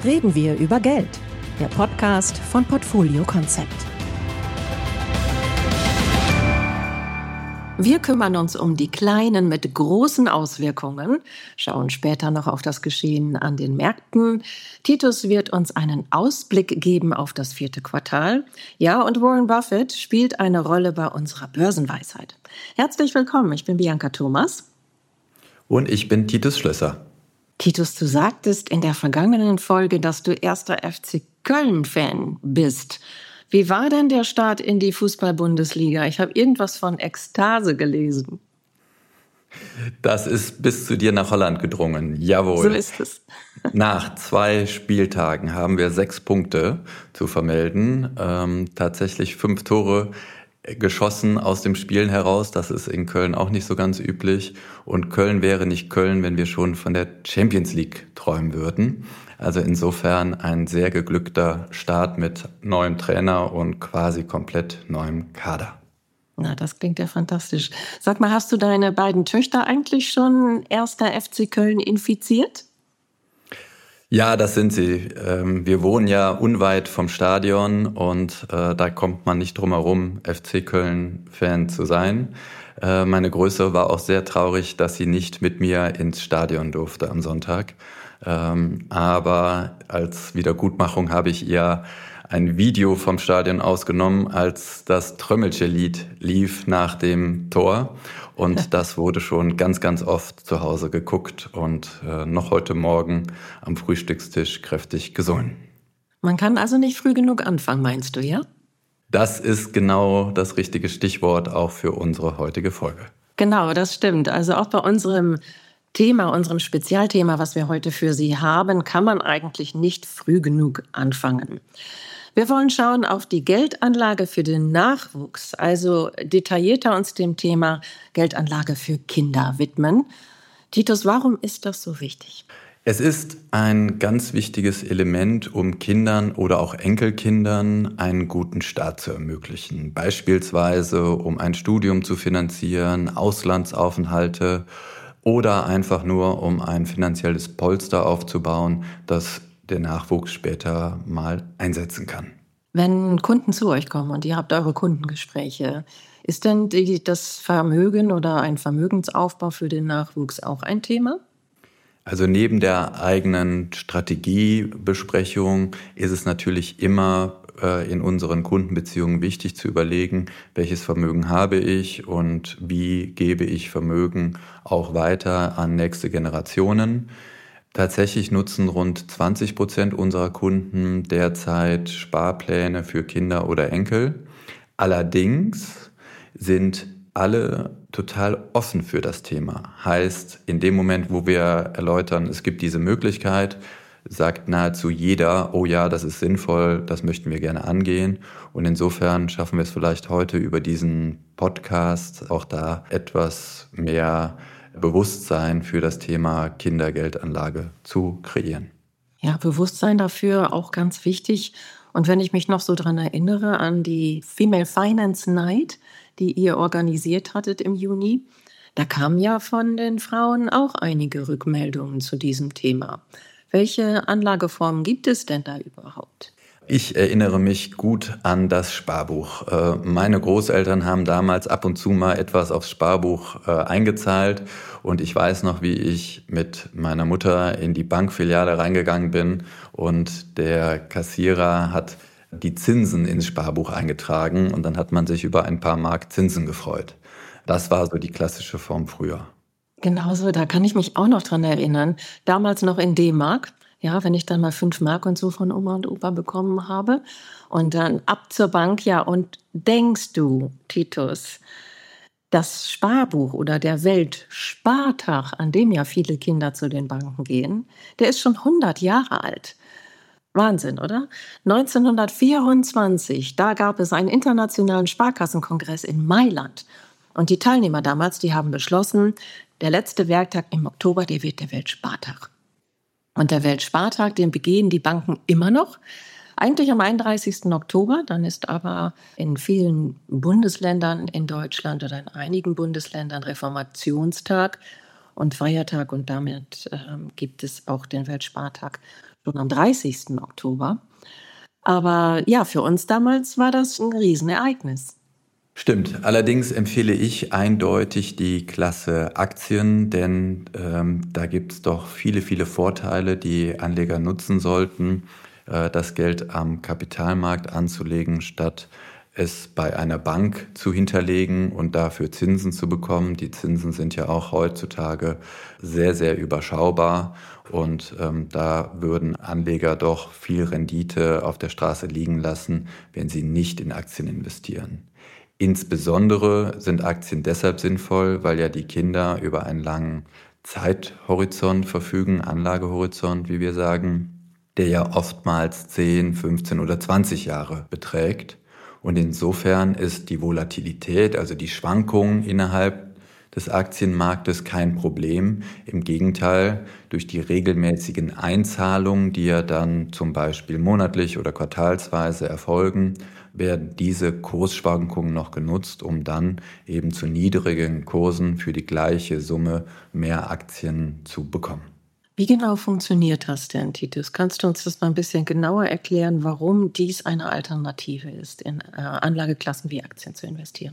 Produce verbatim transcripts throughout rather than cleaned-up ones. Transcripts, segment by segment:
reden wir über Geld. Der Podcast von Portfolio Konzept. Wir kümmern uns um die kleinen mit großen Auswirkungen, schauen später noch auf das Geschehen an den Märkten. Titus wird uns einen Ausblick geben auf das vierte Quartal. Ja, und Warren Buffett spielt eine Rolle bei unserer Börsenweisheit. Herzlich willkommen, ich bin Bianca Thomas. Und ich bin Titus Schlösser. Titus, du sagtest in der vergangenen Folge, dass du erster F C Köln-Fan bist. Wie war denn der Start in die Fußball-Bundesliga? Ich habe irgendwas von Ekstase gelesen. Das ist bis zu dir nach Holland gedrungen. Jawohl. So ist es. Nach zwei Spieltagen haben wir sechs Punkte zu vermelden. Ähm, tatsächlich fünf Tore geschossen aus dem Spielen heraus. Das ist in Köln auch nicht so ganz üblich. Und Köln wäre nicht Köln, wenn wir schon von der Champions League träumen würden. Also insofern ein sehr geglückter Start mit neuem Trainer und quasi komplett neuem Kader. Na, das klingt ja fantastisch. Sag mal, hast du deine beiden Töchter eigentlich schon erster F C Köln infiziert? Ja, das sind sie. Wir wohnen ja unweit vom Stadion und da kommt man nicht drum herum, F C Köln-Fan zu sein. Meine Größere war auch sehr traurig, dass sie nicht mit mir ins Stadion durfte am Sonntag. Aber als Wiedergutmachung habe ich ihr ein Video vom Stadion ausgenommen, als das Trömmelche-Lied lief nach dem Tor. Und das wurde schon ganz, ganz oft zu Hause geguckt und äh, noch heute Morgen am Frühstückstisch kräftig gesungen. Man kann also nicht früh genug anfangen, meinst du, ja? Das ist genau das richtige Stichwort auch für unsere heutige Folge. Genau, das stimmt. Also auch bei unserem Thema, unserem Spezialthema, was wir heute für Sie haben, kann man eigentlich nicht früh genug anfangen. Wir wollen schauen auf die Geldanlage für den Nachwuchs, also detaillierter uns dem Thema Geldanlage für Kinder widmen. Titus, warum ist das so wichtig? Es ist ein ganz wichtiges Element, um Kindern oder auch Enkelkindern einen guten Start zu ermöglichen. Beispielsweise, um ein Studium zu finanzieren, Auslandsaufenthalte oder einfach nur, um ein finanzielles Polster aufzubauen, das der Nachwuchs später mal einsetzen kann. Wenn Kunden zu euch kommen und ihr habt eure Kundengespräche, ist denn die, das Vermögen oder ein Vermögensaufbau für den Nachwuchs auch ein Thema? Also neben der eigenen Strategiebesprechung ist es natürlich immer äh, in unseren Kundenbeziehungen wichtig zu überlegen, welches Vermögen habe ich und wie gebe ich Vermögen auch weiter an nächste Generationen. Tatsächlich nutzen rund zwanzig Prozent unserer Kunden derzeit Sparpläne für Kinder oder Enkel. Allerdings sind alle total offen für das Thema. Heißt, in dem Moment, wo wir erläutern, es gibt diese Möglichkeit, sagt nahezu jeder, oh ja, das ist sinnvoll, das möchten wir gerne angehen. Und insofern schaffen wir es vielleicht heute über diesen Podcast auch da etwas mehr Bewusstsein für das Thema Kindergeldanlage zu kreieren. Ja, Bewusstsein dafür auch ganz wichtig. Und wenn ich mich noch so dran erinnere an die Female Finance Night, die ihr organisiert hattet im Juni, da kamen ja von den Frauen auch einige Rückmeldungen zu diesem Thema. Welche Anlageformen gibt es denn da überhaupt? Ich erinnere mich gut an das Sparbuch. Meine Großeltern haben damals ab und zu mal etwas aufs Sparbuch eingezahlt und ich weiß noch, wie ich mit meiner Mutter in die Bankfiliale reingegangen bin und der Kassierer hat die Zinsen ins Sparbuch eingetragen und dann hat man sich über ein paar Mark Zinsen gefreut. Das war so die klassische Form früher. Genauso, da kann ich mich auch noch dran erinnern. Damals noch in D-Mark. Ja, wenn ich dann mal fünf Mark und so von Oma und Opa bekommen habe und dann ab zur Bank, ja, und denkst du, Titus, das Sparbuch oder der Weltspartag, an dem ja viele Kinder zu den Banken gehen, der ist schon hundert Jahre alt. Wahnsinn, oder? neunzehnhundertvierundzwanzig, da gab es einen internationalen Sparkassenkongress in Mailand. Und die Teilnehmer damals, die haben beschlossen, der letzte Werktag im Oktober, der wird der Weltspartag. Und der Weltspartag, den begehen die Banken immer noch. Eigentlich am einunddreißigsten Oktober, dann ist aber in vielen Bundesländern in Deutschland oder in einigen Bundesländern Reformationstag. und Feiertag und damit ähm, gibt es auch den Weltspartag schon am dreißigsten Oktober. Aber ja, für uns damals war das ein Riesenereignis. Stimmt. Allerdings empfehle ich eindeutig die Klasse Aktien, denn ähm, da gibt es doch viele, viele Vorteile, die Anleger nutzen sollten, äh, das Geld am Kapitalmarkt anzulegen, statt es bei einer Bank zu hinterlegen und dafür Zinsen zu bekommen. Die Zinsen sind ja auch heutzutage sehr, sehr überschaubar und ähm, da würden Anleger doch viel Rendite auf der Straße liegen lassen, wenn sie nicht in Aktien investieren. Insbesondere sind Aktien deshalb sinnvoll, weil ja die Kinder über einen langen Zeithorizont verfügen, Anlagehorizont, wie wir sagen, der ja oftmals zehn, fünfzehn oder zwanzig Jahre beträgt. Und insofern ist die Volatilität, also die Schwankungen innerhalb des Aktienmarktes kein Problem. Im Gegenteil, durch die regelmäßigen Einzahlungen, die ja dann zum Beispiel monatlich oder quartalsweise erfolgen, werden diese Kursschwankungen noch genutzt, um dann eben zu niedrigen Kursen für die gleiche Summe mehr Aktien zu bekommen. Wie genau funktioniert das denn, Titus? Kannst du uns das mal ein bisschen genauer erklären, warum dies eine Alternative ist, in äh, Anlageklassen wie Aktien zu investieren?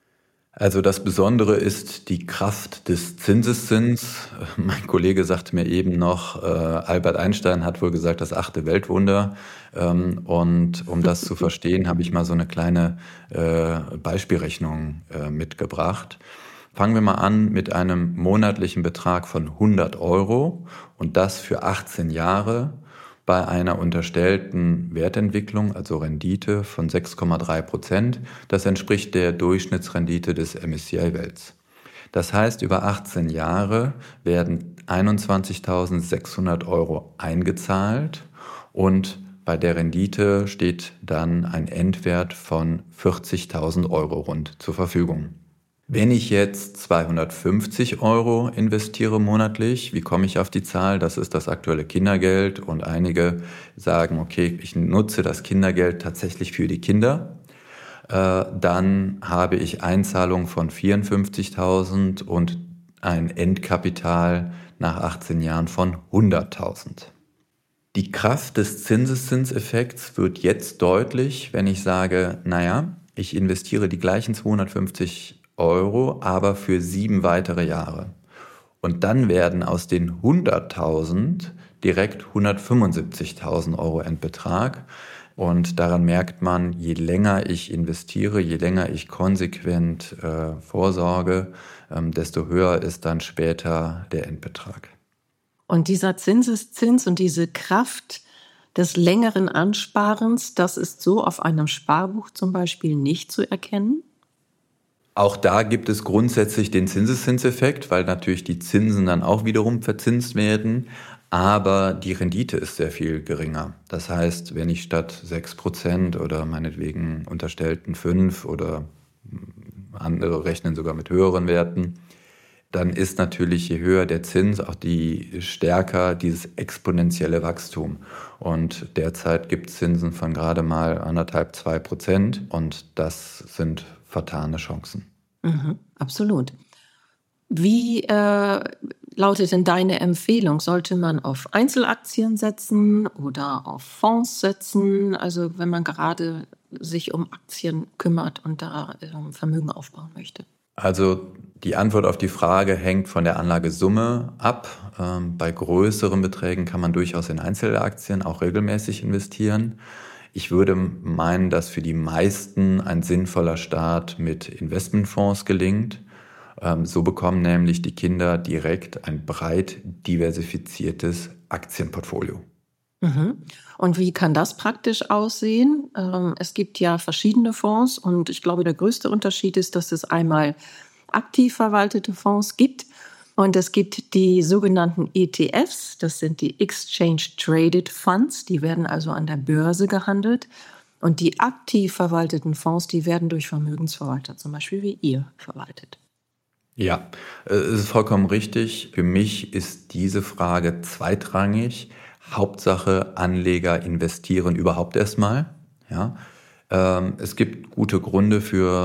Also das Besondere ist die Kraft des Zinseszins. Mein Kollege sagte mir eben noch, äh, Albert Einstein hat wohl gesagt, das achte Weltwunder. Ähm, und um das zu verstehen, habe ich mal so eine kleine äh, Beispielrechnung äh, mitgebracht. Fangen wir mal an mit einem monatlichen Betrag von hundert Euro und das für achtzehn Jahre bei einer unterstellten Wertentwicklung, also Rendite von sechs Komma drei Prozent. Das entspricht der Durchschnittsrendite des M S C I-Welts. Das heißt, über achtzehn Jahre werden einundzwanzigtausendsechshundert Euro eingezahlt und bei der Rendite steht dann ein Endwert von vierzigtausend Euro rund zur Verfügung. Wenn ich jetzt zweihundertfünfzig Euro investiere monatlich, wie komme ich auf die Zahl? Das ist das aktuelle Kindergeld und einige sagen, okay, ich nutze das Kindergeld tatsächlich für die Kinder. Äh, dann habe ich Einzahlung von vierundfünfzigtausend und ein Endkapital nach achtzehn Jahren von hunderttausend. Die Kraft des Zinseszinseffekts wird jetzt deutlich, wenn ich sage, naja, ich investiere die gleichen zweihundertfünfzig Euro, aber für sieben weitere Jahre. Und dann werden aus den hunderttausend direkt hundertfünfundsiebzigtausend Euro Endbetrag. Und daran merkt man, je länger ich investiere, je länger ich konsequent äh, vorsorge, ähm, desto höher ist dann später der Endbetrag. Und dieser Zinseszins und diese Kraft des längeren Ansparens, das ist so auf einem Sparbuch zum Beispiel nicht zu erkennen? Auch da gibt es grundsätzlich den Zinseszinseffekt, weil natürlich die Zinsen dann auch wiederum verzinst werden, aber die Rendite ist sehr viel geringer. Das heißt, wenn ich statt sechs Prozent oder meinetwegen unterstellten fünf oder andere rechnen sogar mit höheren Werten, dann ist natürlich, je höher der Zins, auch die stärker dieses exponentielle Wachstum. Und derzeit gibt es Zinsen von gerade mal anderthalb, zwei Prozent und das sind vertane Chancen. Mhm, absolut. Wie äh, lautet denn deine Empfehlung? Sollte man auf Einzelaktien setzen oder auf Fonds setzen? Also wenn man gerade sich um Aktien kümmert und da äh, Vermögen aufbauen möchte. Also die Antwort auf die Frage hängt von der Anlagesumme ab. Ähm, bei größeren Beträgen kann man durchaus in Einzelaktien auch regelmäßig investieren. Ich würde meinen, dass für die meisten ein sinnvoller Start mit Investmentfonds gelingt. Ähm, so bekommen nämlich die Kinder direkt ein breit diversifiziertes Aktienportfolio. Mhm. Und wie kann das praktisch aussehen? Ähm, es gibt ja verschiedene Fonds und ich glaube, der größte Unterschied ist, dass es einmal aktiv verwaltete Fonds gibt und es gibt die sogenannten E T Fs, das sind die Exchange Traded Funds, die werden also an der Börse gehandelt und die aktiv verwalteten Fonds, die werden durch Vermögensverwalter, zum Beispiel wie ihr, verwaltet. Ja, es ist vollkommen richtig. Für mich ist diese Frage zweitrangig. Hauptsache, Anleger investieren überhaupt erstmal. Ja. Ähm, es gibt gute Gründe für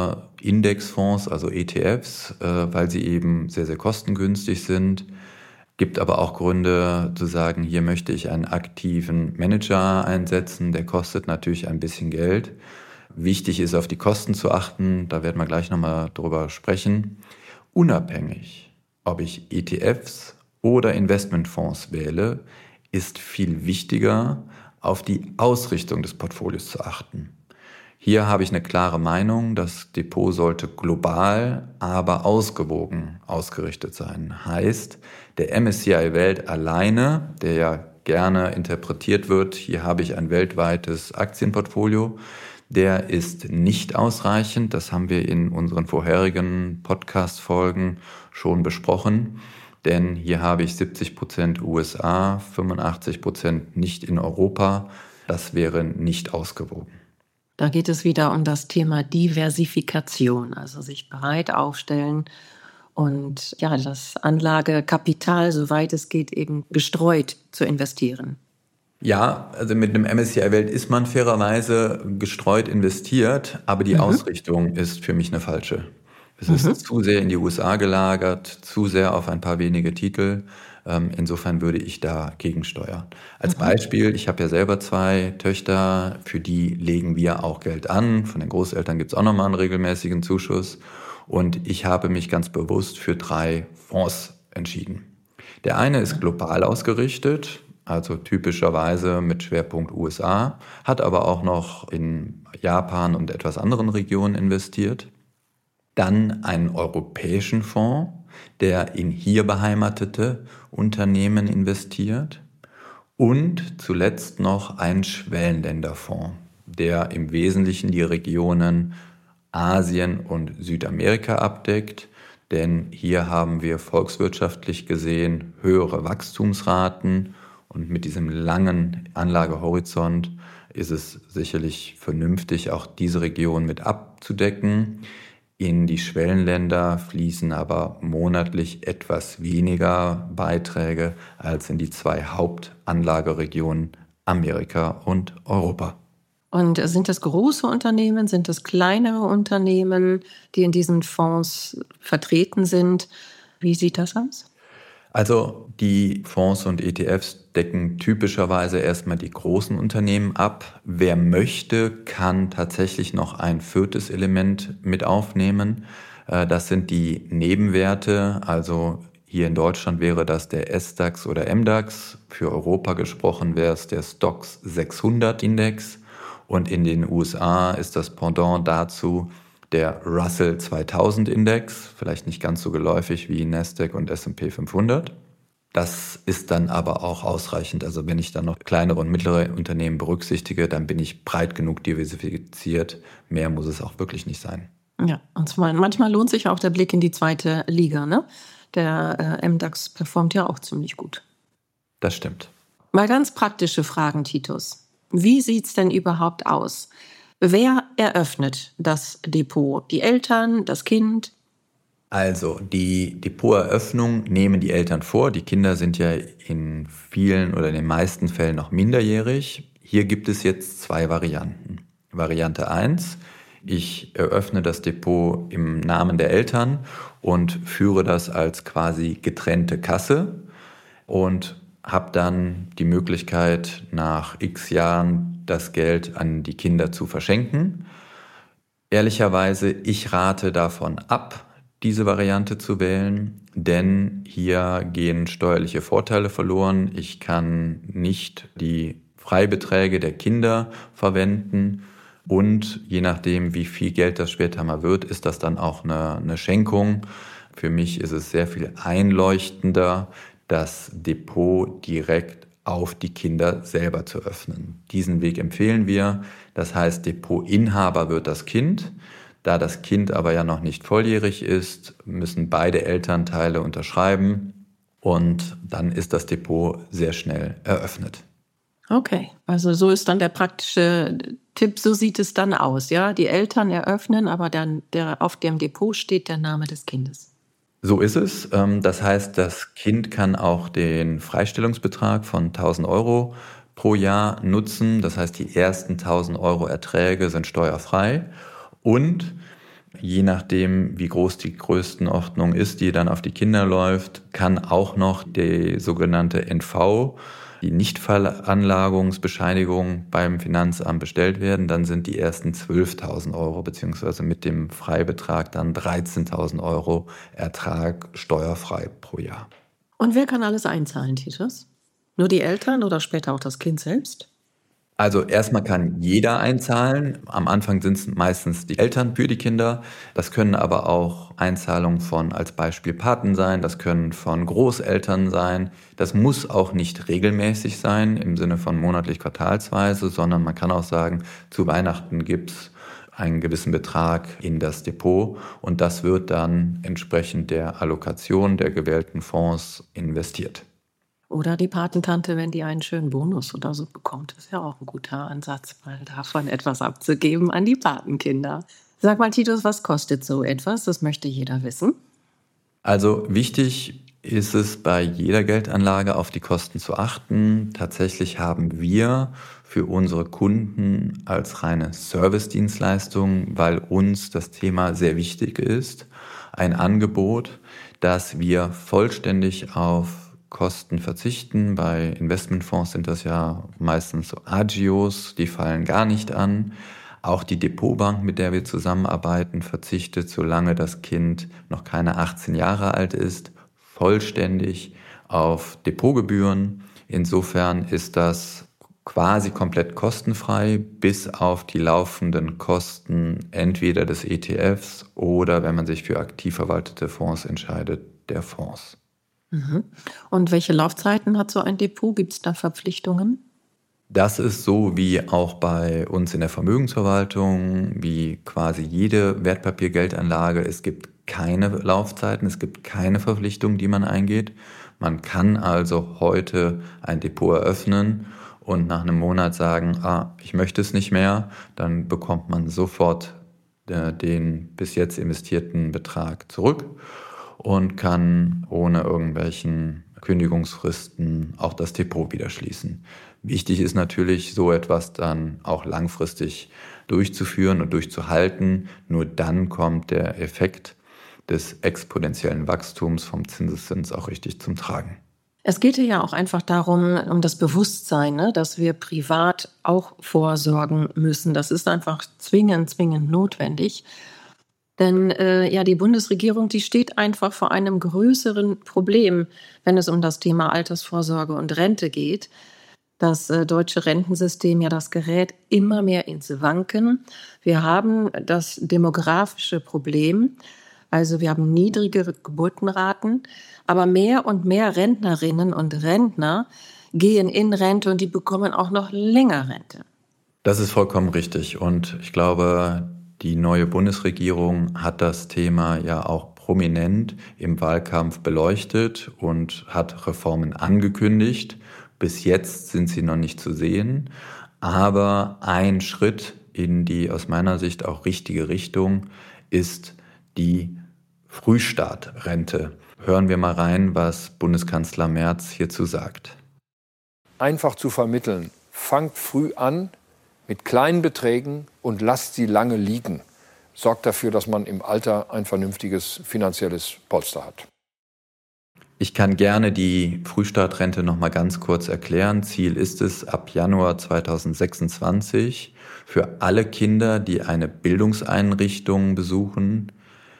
Indexfonds, also E T Fs, weil sie eben sehr, sehr kostengünstig sind. Gibt aber auch Gründe zu sagen, hier möchte ich einen aktiven Manager einsetzen, der kostet natürlich ein bisschen Geld. Wichtig ist, auf die Kosten zu achten, da werden wir gleich nochmal drüber sprechen. Unabhängig, ob ich E T Fs oder Investmentfonds wähle, ist viel wichtiger, auf die Ausrichtung des Portfolios zu achten. Hier habe ich eine klare Meinung, das Depot sollte global, aber ausgewogen ausgerichtet sein. Heißt, der M S C I Welt alleine, der ja gerne interpretiert wird, hier habe ich ein weltweites Aktienportfolio, der ist nicht ausreichend. Das haben wir in unseren vorherigen Podcast-Folgen schon besprochen. Denn hier habe ich siebzig Prozent U S A, fünfundachtzig Prozent nicht in Europa. Das wäre nicht ausgewogen. Da geht es wieder um das Thema Diversifikation, also sich breit aufstellen und ja, das Anlagekapital, soweit es geht, eben gestreut zu investieren. Ja, also mit einem M S C I Welt ist man fairerweise gestreut investiert, aber die mhm. Ausrichtung ist für mich eine falsche. Es mhm. ist zu sehr in die U S A gelagert, zu sehr auf ein paar wenige Titel. Insofern würde ich da gegensteuern. Als mhm. Beispiel, ich habe ja selber zwei Töchter, für die legen wir auch Geld an. Von den Großeltern gibt es auch nochmal einen regelmäßigen Zuschuss. Und ich habe mich ganz bewusst für drei Fonds entschieden. Der eine ist global ausgerichtet, also typischerweise mit Schwerpunkt U S A, hat aber auch noch in Japan und etwas anderen Regionen investiert. Dann einen europäischen Fonds, der in hier beheimatete Unternehmen investiert. Und zuletzt noch einen Schwellenländerfonds, der im Wesentlichen die Regionen Asien und Südamerika abdeckt. Denn hier haben wir volkswirtschaftlich gesehen höhere Wachstumsraten. Und mit diesem langen Anlagehorizont ist es sicherlich vernünftig, auch diese Region mit abzudecken. In die Schwellenländer fließen aber monatlich etwas weniger Beiträge als in die zwei Hauptanlageregionen Amerika und Europa. Und sind das große Unternehmen, sind das kleinere Unternehmen, die in diesen Fonds vertreten sind? Wie sieht das aus? Also die Fonds und E T Fs decken typischerweise erstmal die großen Unternehmen ab. Wer möchte, kann tatsächlich noch ein viertes Element mit aufnehmen. Das sind die Nebenwerte. Also hier in Deutschland wäre das der S DAX oder M DAX. Für Europa gesprochen wäre es der Stoxx sechshundert Index. Und in den U S A ist das Pendant dazu der Russell zweitausend Index, vielleicht nicht ganz so geläufig wie Nasdaq und S und P fünfhundert. Das ist dann aber auch ausreichend. Also wenn ich dann noch kleinere und mittlere Unternehmen berücksichtige, dann bin ich breit genug diversifiziert. Mehr muss es auch wirklich nicht sein. Ja, und zwar manchmal lohnt sich auch der Blick in die zweite Liga, ne? Der äh, M DAX performt ja auch ziemlich gut. Das stimmt. Mal ganz praktische Fragen, Titus. Wie sieht es denn überhaupt aus? Wer eröffnet das Depot? Die Eltern, das Kind? Also die Depoteröffnung nehmen die Eltern vor. Die Kinder sind ja in vielen oder in den meisten Fällen noch minderjährig. Hier gibt es jetzt zwei Varianten. Variante eins, ich eröffne das Depot im Namen der Eltern und führe das als quasi getrennte Kasse und habe dann die Möglichkeit, nach x Jahren das Geld an die Kinder zu verschenken. Ehrlicherweise, ich rate davon ab, diese Variante zu wählen, denn hier gehen steuerliche Vorteile verloren. Ich kann nicht die Freibeträge der Kinder verwenden und je nachdem, wie viel Geld das später mal wird, ist das dann auch eine, eine Schenkung. Für mich ist es sehr viel einleuchtender, das Depot direkt auf die Kinder selber zu öffnen. Diesen Weg empfehlen wir. Das heißt, Depotinhaber wird das Kind. Da das Kind aber ja noch nicht volljährig ist, müssen beide Elternteile unterschreiben und dann ist das Depot sehr schnell eröffnet. Okay, also so ist dann der praktische Tipp, so sieht es dann aus, ja? Die Eltern eröffnen, aber dann der, auf dem Depot steht der Name des Kindes. So ist es. Das heißt, das Kind kann auch den Freistellungsbetrag von tausend Euro pro Jahr nutzen. Das heißt, die ersten tausend Euro Erträge sind steuerfrei. Und Je nachdem, wie groß die Größenordnung ist, die dann auf die Kinder läuft, kann auch noch die sogenannte N V, die Nichtveranlagungsbescheinigung beim Finanzamt bestellt werden. Dann sind die ersten zwölftausend Euro beziehungsweise mit dem Freibetrag dann dreizehntausend Euro Ertrag steuerfrei pro Jahr. Und wer kann alles einzahlen, Titus? Nur die Eltern oder später auch das Kind selbst? Also erstmal kann jeder einzahlen. Am Anfang sind es meistens die Eltern für die Kinder. Das können aber auch Einzahlungen von als Beispiel Paten sein. Das können von Großeltern sein. Das muss auch nicht regelmäßig sein im Sinne von monatlich quartalsweise, sondern man kann auch sagen, zu Weihnachten gibt's einen gewissen Betrag in das Depot und das wird dann entsprechend der Allokation der gewählten Fonds investiert. Oder die Patentante, wenn die einen schönen Bonus oder so bekommt. Das ist ja auch ein guter Ansatz, mal davon etwas abzugeben an die Patenkinder. Sag mal, Titus, was kostet so etwas? Das möchte jeder wissen. Also wichtig ist es bei jeder Geldanlage auf die Kosten zu achten. Tatsächlich haben wir für unsere Kunden als reine Servicedienstleistung, weil uns das Thema sehr wichtig ist, ein Angebot, dass wir vollständig auf Kosten verzichten. Bei Investmentfonds sind das ja meistens so Agios, die fallen gar nicht an. Auch die Depotbank, mit der wir zusammenarbeiten, verzichtet, solange das Kind noch keine achtzehn Jahre alt ist, vollständig auf Depotgebühren. Insofern ist das quasi komplett kostenfrei, bis auf die laufenden Kosten entweder des E T Fs oder, wenn man sich für aktiv verwaltete Fonds entscheidet, der Fonds. Und welche Laufzeiten hat so ein Depot? Gibt es da Verpflichtungen? Das ist so wie auch bei uns in der Vermögensverwaltung, wie quasi jede Wertpapiergeldanlage. Es gibt keine Laufzeiten, es gibt keine Verpflichtungen, die man eingeht. Man kann also heute ein Depot eröffnen und nach einem Monat sagen, ah, ich möchte es nicht mehr. Dann bekommt man sofort äh, den bis jetzt investierten Betrag zurück und kann ohne irgendwelchen Kündigungsfristen auch das Depot wieder schließen. Wichtig ist natürlich, so etwas dann auch langfristig durchzuführen und durchzuhalten. Nur dann kommt der Effekt des exponentiellen Wachstums vom Zinseszins auch richtig zum Tragen. Es geht ja auch einfach darum, um das Bewusstsein, ne, dass wir privat auch vorsorgen müssen. Das ist einfach zwingend, zwingend notwendig. Denn äh, ja, die Bundesregierung, die steht einfach vor einem größeren Problem, wenn es um das Thema Altersvorsorge und Rente geht. Das äh, deutsche Rentensystem, ja, das gerät immer mehr ins Wanken. Wir haben das demografische Problem, also wir haben niedrigere Geburtenraten, aber mehr und mehr Rentnerinnen und Rentner gehen in Rente und die bekommen auch noch länger Rente. Das ist vollkommen richtig und ich glaube, die neue Bundesregierung hat das Thema ja auch prominent im Wahlkampf beleuchtet und hat Reformen angekündigt. Bis jetzt sind sie noch nicht zu sehen, aber ein Schritt in die aus meiner Sicht auch richtige Richtung ist die Frühstartrente. Hören wir mal rein, was Bundeskanzler Merz hierzu sagt. Einfach zu vermitteln, fangt früh an, mit kleinen Beträgen und lasst sie lange liegen. Sorgt dafür, dass man im Alter ein vernünftiges finanzielles Polster hat. Ich kann gerne die Frühstartrente noch mal ganz kurz erklären. Ziel ist es, ab Januar zweitausendsechsundzwanzig für alle Kinder, die eine Bildungseinrichtung besuchen,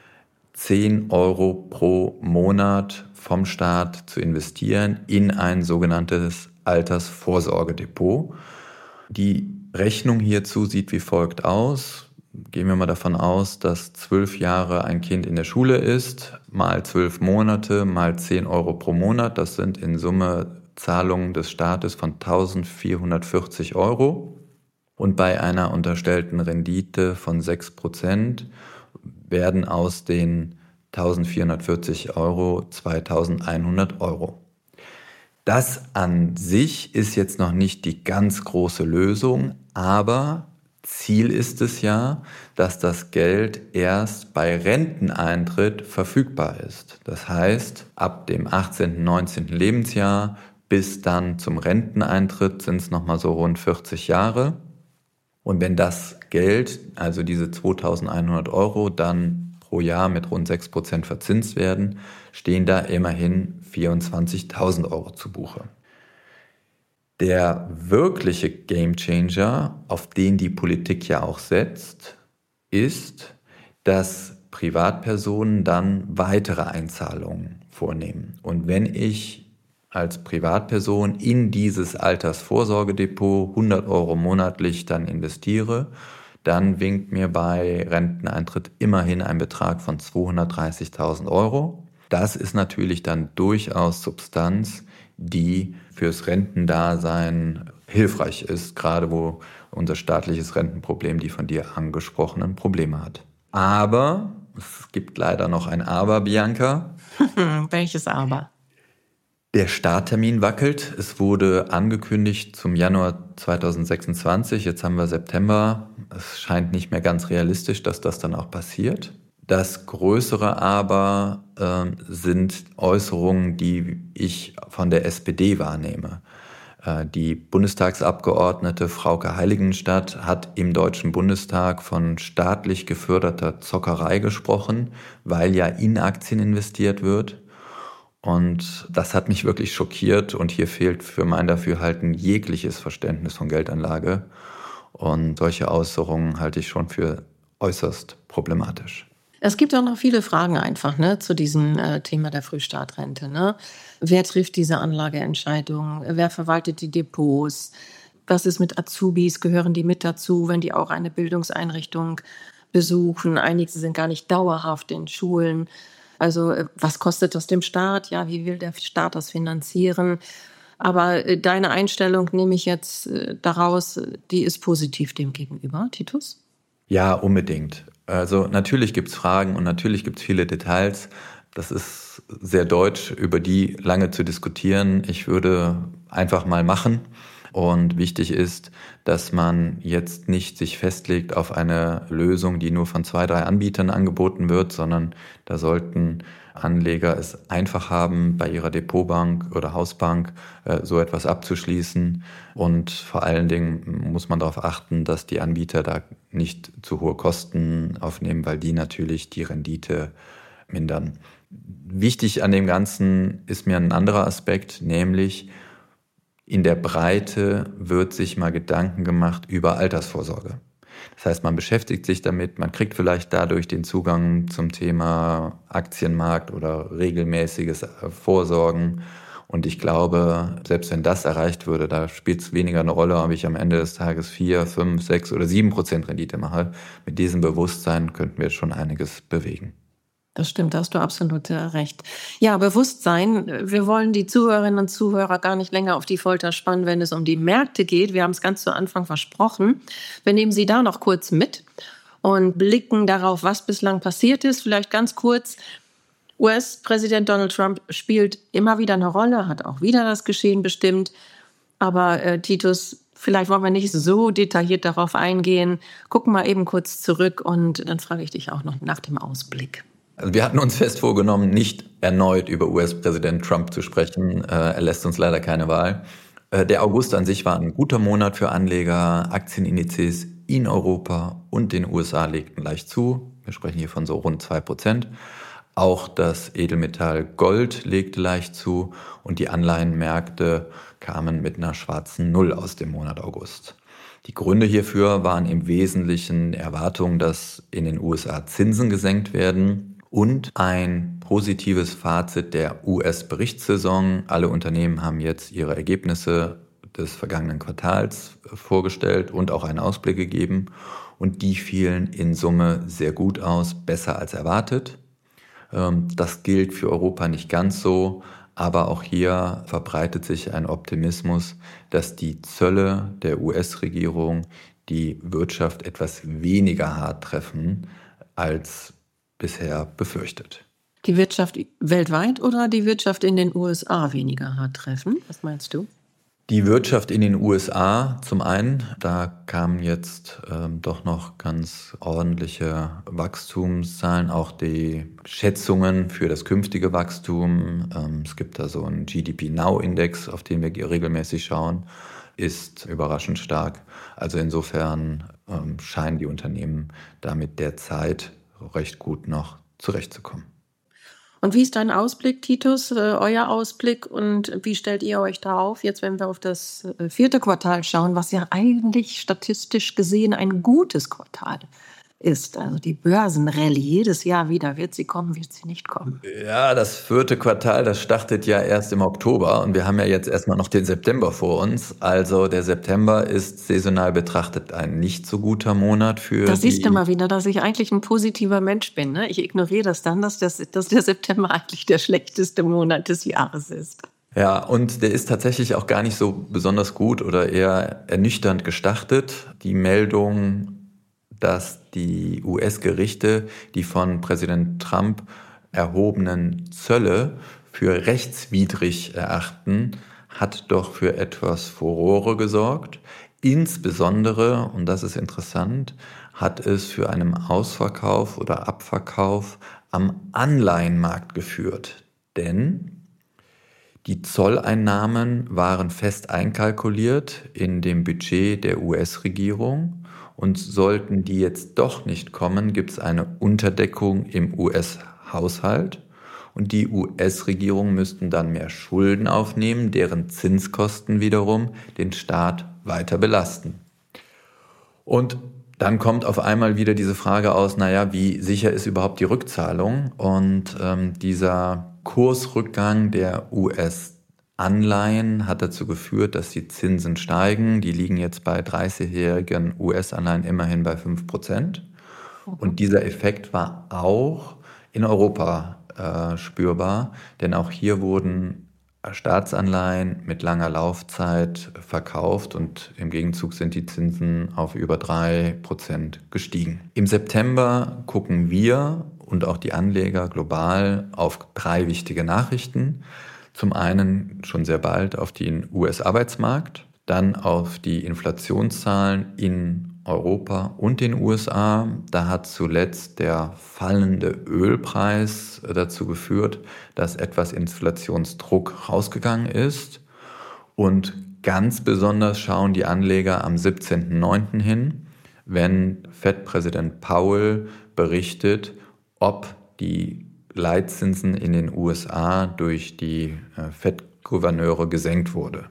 zehn Euro pro Monat vom Staat zu investieren in ein sogenanntes Altersvorsorgedepot. Die Rechnung hierzu sieht wie folgt aus. Gehen wir mal davon aus, dass zwölf Jahre ein Kind in der Schule ist, mal zwölf Monate, mal zehn Euro pro Monat. Das sind in Summe Zahlungen des Staates von eintausendvierhundertvierzig Euro. Und bei einer unterstellten Rendite von sechs Prozent werden aus den eintausendvierhundertvierzig Euro zweitausendeinhundert Euro. Das an sich ist jetzt noch nicht die ganz große Lösung, aber Ziel ist es ja, dass das Geld erst bei Renteneintritt verfügbar ist. Das heißt, ab dem achtzehnten, neunzehnten Lebensjahr bis dann zum Renteneintritt sind es nochmal so rund vierzig Jahre. Und wenn das Geld, also diese zweitausendeinhundert Euro, dann pro Jahr mit rund sechs Prozent verzinst werden, stehen da immerhin vierundzwanzigtausend Euro zu Buche. Der wirkliche Gamechanger, auf den die Politik ja auch setzt, ist, dass Privatpersonen dann weitere Einzahlungen vornehmen. Und wenn ich als Privatperson in dieses Altersvorsorgedepot hundert Euro monatlich dann investiere, dann winkt mir bei Renteneintritt immerhin ein Betrag von zweihundertdreißigtausend Euro. Das ist natürlich dann durchaus Substanz, die fürs Rentendasein hilfreich ist, gerade wo unser staatliches Rentenproblem die von dir angesprochenen Probleme hat. Aber, es gibt leider noch ein Aber, Bianca. Welches Aber? Der Starttermin wackelt. Es wurde angekündigt zum Januar zweitausendsechsundzwanzig. Jetzt haben wir September. Es scheint nicht mehr ganz realistisch, dass das dann auch passiert. Das größere Aber äh, sind Äußerungen, die ich von der S P D wahrnehme. Äh, die Bundestagsabgeordnete Frauke Heiligenstadt hat im Deutschen Bundestag von staatlich geförderter Zockerei gesprochen, weil ja in Aktien investiert wird. Und das hat mich wirklich schockiert und hier fehlt für mein Dafürhalten jegliches Verständnis von Geldanlage. Und solche Äußerungen halte ich schon für äußerst problematisch. Es gibt auch noch viele Fragen einfach ne, zu diesem äh, Thema der Frühstartrente. Ne? Wer trifft diese Anlageentscheidung? Wer verwaltet die Depots? Was ist mit Azubis? Gehören die mit dazu, wenn die auch eine Bildungseinrichtung besuchen? Einige sind gar nicht dauerhaft in Schulen. Also was kostet das dem Staat? Ja, wie will der Staat das finanzieren? Aber äh, deine Einstellung nehme ich jetzt äh, daraus, die ist positiv dem gegenüber, Titus? Ja, unbedingt. Also natürlich gibt es Fragen und natürlich gibt es viele Details. Das ist sehr deutsch, über die lange zu diskutieren. Ich würde einfach mal machen. Und wichtig ist, dass man jetzt nicht sich festlegt auf eine Lösung, die nur von zwei, drei Anbietern angeboten wird, sondern da sollten Anleger es einfach haben, bei ihrer Depotbank oder Hausbank äh, so etwas abzuschließen. Und vor allen Dingen muss man darauf achten, dass die Anbieter da nicht zu hohe Kosten aufnehmen, weil die natürlich die Rendite mindern. Wichtig an dem Ganzen ist mir ein anderer Aspekt, nämlich in der Breite wird sich mal Gedanken gemacht über Altersvorsorge. Das heißt, man beschäftigt sich damit, man kriegt vielleicht dadurch den Zugang zum Thema Aktienmarkt oder regelmäßiges Vorsorgen. Und ich glaube, selbst wenn das erreicht würde, da spielt es weniger eine Rolle, ob ich am Ende des Tages vier, fünf, sechs oder sieben Prozent Rendite mache. Mit diesem Bewusstsein könnten wir schon einiges bewegen. Das stimmt, da hast du absolut recht. Ja, Bewusstsein. Wir wollen die Zuhörerinnen und Zuhörer gar nicht länger auf die Folter spannen, wenn es um die Märkte geht. Wir haben es ganz zu Anfang versprochen. Wir nehmen Sie da noch kurz mit und blicken darauf, was bislang passiert ist. Vielleicht ganz kurz. U S-Präsident Donald Trump spielt immer wieder eine Rolle, hat auch wieder das Geschehen bestimmt. Aber äh, Titus, vielleicht wollen wir nicht so detailliert darauf eingehen. Gucken mal eben kurz zurück und dann frage ich dich auch noch nach dem Ausblick. Also wir hatten uns fest vorgenommen, nicht erneut über U S-Präsident Trump zu sprechen. Er lässt uns leider keine Wahl. Der August an sich war ein guter Monat für Anleger. Aktienindizes in Europa und den U S A legten leicht zu. Wir sprechen hier von so rund zwei Prozent. Auch das Edelmetall Gold legte leicht zu und die Anleihenmärkte kamen mit einer schwarzen Null aus dem Monat August. Die Gründe hierfür waren im Wesentlichen Erwartungen, dass in den U S A Zinsen gesenkt werden und ein positives Fazit der U S-Berichtssaison. Alle Unternehmen haben jetzt ihre Ergebnisse des vergangenen Quartals vorgestellt und auch einen Ausblick gegeben. Und die fielen in Summe sehr gut aus, besser als erwartet. Das gilt für Europa nicht ganz so, aber auch hier verbreitet sich ein Optimismus, dass die Zölle der U S-Regierung die Wirtschaft etwas weniger hart treffen als bisher befürchtet. Die Wirtschaft weltweit oder die Wirtschaft in den U S A weniger hart treffen? Was meinst du? Die Wirtschaft in den U S A zum einen, da kamen jetzt ähm, doch noch ganz ordentliche Wachstumszahlen, auch die Schätzungen für das künftige Wachstum. Ähm, es gibt da so einen G D P Now Index, auf den wir regelmäßig schauen. ist überraschend stark. Also insofern ähm, scheinen die Unternehmen damit derzeit recht gut noch zurechtzukommen. Und wie ist dein Ausblick, Titus, äh, euer Ausblick, und wie stellt ihr euch da auf, jetzt wenn wir auf das äh, vierte Quartal schauen, was ja eigentlich statistisch gesehen ein gutes Quartal ist? Also die Börsenrallye jedes Jahr wieder, wird sie kommen, wird sie nicht kommen? Ja, das vierte Quartal, das startet ja erst im Oktober und wir haben ja jetzt erstmal noch den September vor uns. Also der September ist saisonal betrachtet ein nicht so guter Monat für Da die... siehst du mal wieder, dass ich eigentlich ein positiver Mensch bin. Ne? Ich ignoriere das dann, dass, das, dass der September eigentlich der schlechteste Monat des Jahres ist. Ja, und der ist tatsächlich auch gar nicht so besonders gut oder eher ernüchternd gestartet. Die Meldung, dass die U S-Gerichte die von Präsident Trump erhobenen Zölle für rechtswidrig erachten, hat doch für etwas Furore gesorgt. Insbesondere, und das ist interessant, hat es für einen Ausverkauf oder Abverkauf am Anleihenmarkt geführt. Denn die Zolleinnahmen waren fest einkalkuliert in dem Budget der U S-Regierung. Und sollten die jetzt doch nicht kommen, gibt es eine Unterdeckung im U S-Haushalt. Und die U S-Regierung müssten dann mehr Schulden aufnehmen, deren Zinskosten wiederum den Staat weiter belasten. Und dann kommt auf einmal wieder diese Frage aus, naja, wie sicher ist überhaupt die Rückzahlung? Und ähm, dieser Kursrückgang der U S-Anleihen hat dazu geführt, dass die Zinsen steigen. Die liegen jetzt bei dreißigjährigen U S-Anleihen immerhin bei fünf Prozent. Und dieser Effekt war auch in Europa äh, spürbar, denn auch hier wurden Staatsanleihen mit langer Laufzeit verkauft und im Gegenzug sind die Zinsen auf über drei Prozent gestiegen. Im September gucken wir und auch die Anleger global auf drei wichtige Nachrichten. Zum einen schon sehr bald auf den U S-Arbeitsmarkt, dann auf die Inflationszahlen in Europa und den U S A. Da hat zuletzt der fallende Ölpreis dazu geführt, dass etwas Inflationsdruck rausgegangen ist. Und ganz besonders schauen die Anleger am siebzehnten neunten hin, wenn Fed-Präsident Powell berichtet, ob die Leitzinsen in den U S A durch die Fed-Gouverneure gesenkt wurde.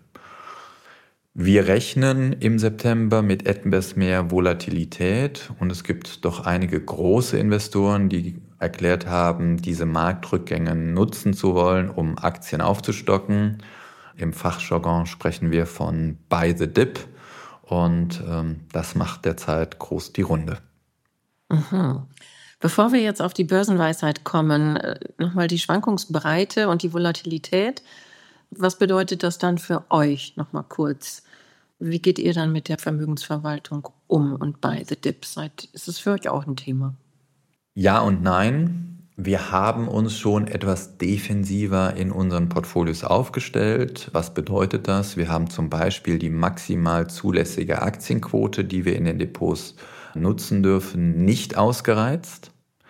Wir rechnen im September mit etwas mehr Volatilität und es gibt doch einige große Investoren, die erklärt haben, diese Marktrückgänge nutzen zu wollen, um Aktien aufzustocken. Im Fachjargon sprechen wir von Buy the Dip und ähm, das macht derzeit groß die Runde. Mhm. Bevor wir jetzt auf die Börsenweisheit kommen, nochmal die Schwankungsbreite und die Volatilität. Was bedeutet das dann für euch? Nochmal kurz. Wie geht ihr dann mit der Vermögensverwaltung um und bei The Dip? Ist es für euch auch ein Thema? Ja und nein. Wir haben uns schon etwas defensiver in unseren Portfolios aufgestellt. Was bedeutet das? Wir haben zum Beispiel die maximal zulässige Aktienquote, die wir in den Depots nutzen dürfen, nicht ausgereizt.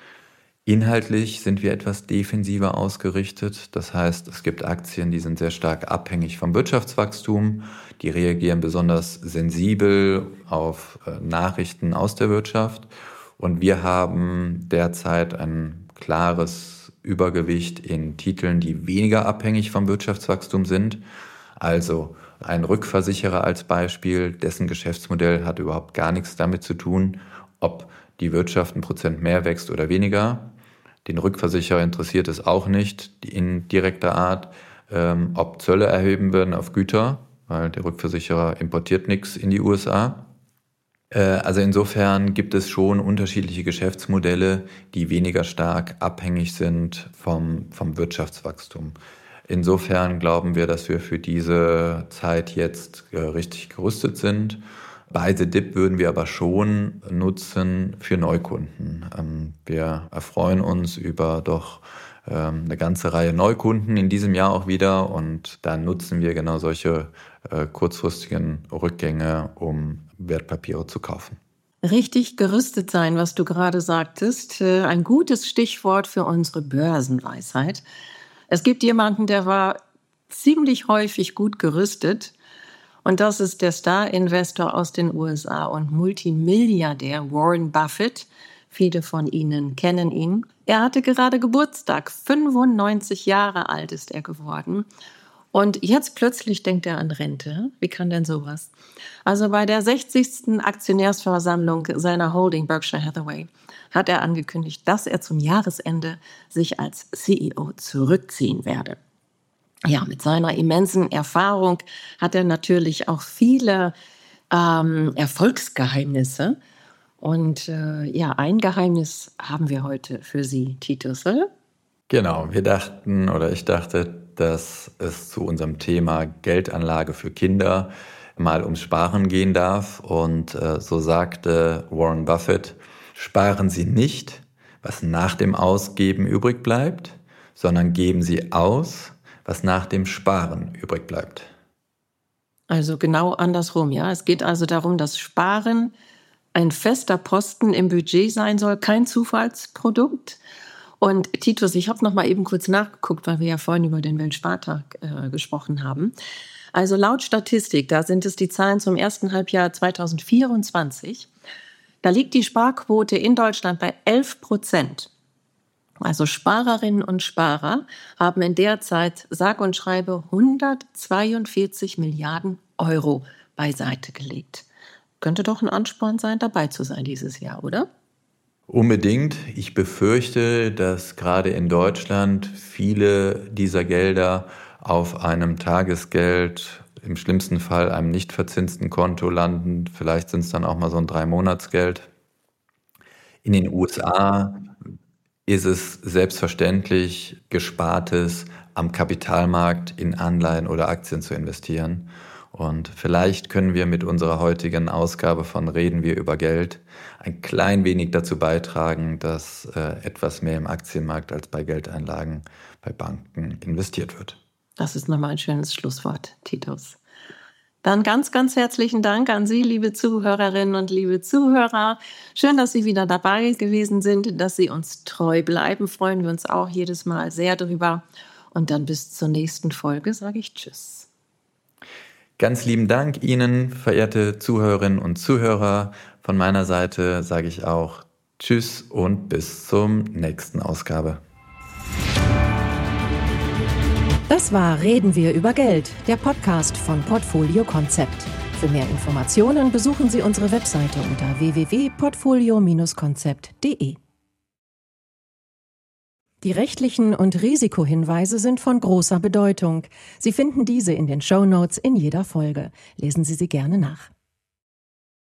Inhaltlich sind wir etwas defensiver ausgerichtet. Das heißt, es gibt Aktien, die sind sehr stark abhängig vom Wirtschaftswachstum. Die reagieren besonders sensibel auf äh, Nachrichten aus der Wirtschaft. Und wir haben derzeit ein klares Übergewicht in Titeln, die weniger abhängig vom Wirtschaftswachstum sind. Also ein Rückversicherer als Beispiel, dessen Geschäftsmodell hat überhaupt gar nichts damit zu tun, ob die Wirtschaft ein Prozent mehr wächst oder weniger. Den Rückversicherer interessiert es auch nicht in direkter Art, ähm, ob Zölle erheben werden auf Güter, weil der Rückversicherer importiert nichts in die U S A. Äh, also insofern gibt es schon unterschiedliche Geschäftsmodelle, die weniger stark abhängig sind vom, vom Wirtschaftswachstum. Insofern glauben wir, dass wir für diese Zeit jetzt äh, richtig gerüstet sind. Buy the Dip würden wir aber schon nutzen für Neukunden. Ähm, wir erfreuen uns über doch ähm, eine ganze Reihe Neukunden in diesem Jahr auch wieder und da nutzen wir genau solche äh, kurzfristigen Rückgänge, um Wertpapiere zu kaufen. Richtig gerüstet sein, was du gerade sagtest, äh, ein gutes Stichwort für unsere Börsenweisheit. Es gibt jemanden, der war ziemlich häufig gut gerüstet. Und das ist der Star-Investor aus den U S A und Multimilliardär Warren Buffett. Viele von Ihnen kennen ihn. Er hatte gerade Geburtstag. fünfundneunzig Jahre alt ist er geworden. Und jetzt plötzlich denkt er an Rente. Wie kann denn sowas? Also bei der sechzigsten Aktionärsversammlung seiner Holding Berkshire Hathaway hat er angekündigt, dass er zum Jahresende sich als C E O zurückziehen werde. Ja, mit seiner immensen Erfahrung hat er natürlich auch viele ähm, Erfolgsgeheimnisse. Und äh, ja, ein Geheimnis haben wir heute für Sie, Titus, oder? Genau, wir dachten oder ich dachte, dass es zu unserem Thema Geldanlage für Kinder mal ums Sparen gehen darf. Und äh, so sagte Warren Buffett, sparen Sie nicht, was nach dem Ausgeben übrig bleibt, sondern geben Sie aus, was nach dem Sparen übrig bleibt. Also genau andersrum, ja. Es geht also darum, dass Sparen ein fester Posten im Budget sein soll, kein Zufallsprodukt. Und Titus, ich habe noch mal eben kurz nachgeguckt, weil wir ja vorhin über den Weltspartag äh, gesprochen haben. Also laut Statistik, da sind es die Zahlen zum ersten Halbjahr zweitausendvierundzwanzig, da liegt die Sparquote in Deutschland bei elf Prozent. Also Sparerinnen und Sparer haben in der Zeit sage und schreibe hundertzweiundvierzig Milliarden Euro beiseite gelegt. Könnte doch ein Ansporn sein, dabei zu sein dieses Jahr, oder? Unbedingt. Ich befürchte, dass gerade in Deutschland viele dieser Gelder auf einem Tagesgeld, im schlimmsten Fall einem nicht verzinsten Konto landen. Vielleicht sind es dann auch mal so ein Drei-Monats-Geld. In den U S A ist es selbstverständlich, Gespartes am Kapitalmarkt in Anleihen oder Aktien zu investieren. Und vielleicht können wir mit unserer heutigen Ausgabe von Reden wir über Geld ein klein wenig dazu beitragen, dass äh, etwas mehr im Aktienmarkt als bei Geldeinlagen bei Banken investiert wird. Das ist nochmal ein schönes Schlusswort, Titus. Dann ganz, ganz herzlichen Dank an Sie, liebe Zuhörerinnen und liebe Zuhörer. Schön, dass Sie wieder dabei gewesen sind, dass Sie uns treu bleiben. Freuen wir uns auch jedes Mal sehr drüber. Und dann bis zur nächsten Folge sage ich Tschüss. Ganz lieben Dank Ihnen, verehrte Zuhörerinnen und Zuhörer. Von meiner Seite sage ich auch Tschüss und bis zum nächsten Ausgabe. Das war Reden wir über Geld, der Podcast von Portfolio Konzept. Für mehr Informationen besuchen Sie unsere Webseite unter w w w punkt portfolio konzept punkt de. Die rechtlichen und Risikohinweise sind von großer Bedeutung. Sie finden diese in den Shownotes in jeder Folge. Lesen Sie sie gerne nach.